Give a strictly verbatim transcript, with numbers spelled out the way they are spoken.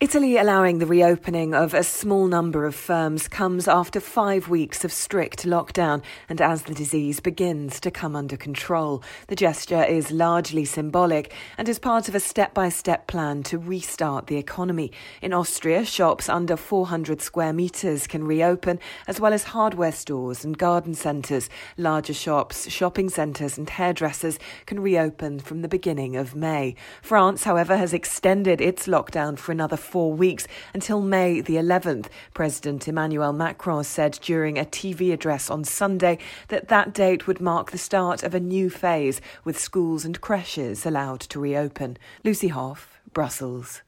Italy allowing the reopening of a small number of firms comes after five weeks of strict lockdown and as the disease begins to come under control. The gesture is largely symbolic and is part of a step-by-step plan to restart the economy. In Austria, shops under four hundred square metres can reopen, as well as hardware stores and garden centres. Larger shops, shopping centres and hairdressers can reopen from the beginning of May. France, however, has extended its lockdown for another four weeks until May the eleventh. President Emmanuel Macron said during a T V address on Sunday that that date would mark the start of a new phase, with schools and creches allowed to reopen. Lucy Hoff, Brussels.